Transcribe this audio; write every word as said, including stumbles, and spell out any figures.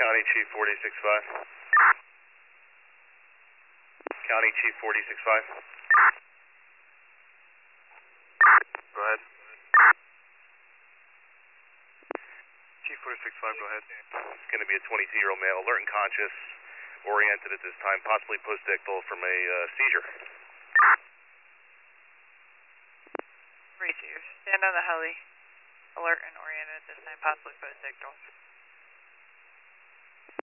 County Chief forty six five. County Chief forty six five. Go ahead. Chief forty six five, go ahead. It's going to be a twenty-two-year-old male, alert and conscious, oriented at this time, possibly post-ictal from a uh, seizure. Receive. Stand on the heli. Alert and oriented at this time, possibly post-ictal.